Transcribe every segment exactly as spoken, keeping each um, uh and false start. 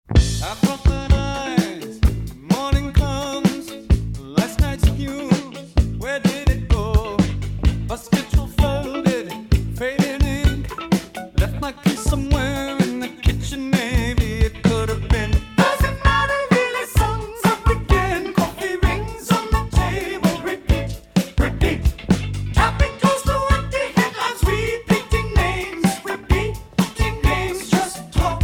I've got my eyes, morning comes, last night's news, where did it go? A schedule folded, faded ink, left my key somewhere in the kitchen, maybe it could have been. Doesn't matter really, songs up again, coffee rings on the table, repeat, repeat. Tapping close to empty headlines, repeating names, repeating names, just talk.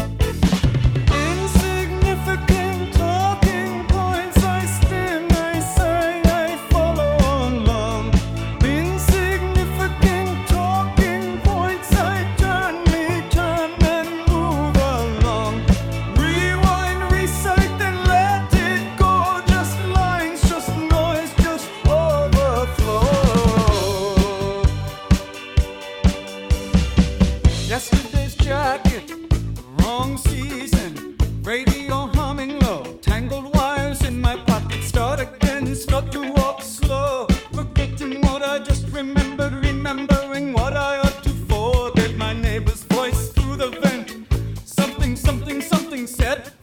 Insignificant talking points, I stim, I sigh, I follow along. Insignificant talking points, I turn, me turn and move along. Rewind, recite, then let it go. Just lines, just noise, just overflow. Yesterday's jacket, wrong season, radio humming low, tangled wires in my pocket, start again, start to walk slow, forgetting what I just remembered, remembering what I ought to forget. My neighbor's voice through the vent, something, something, something said.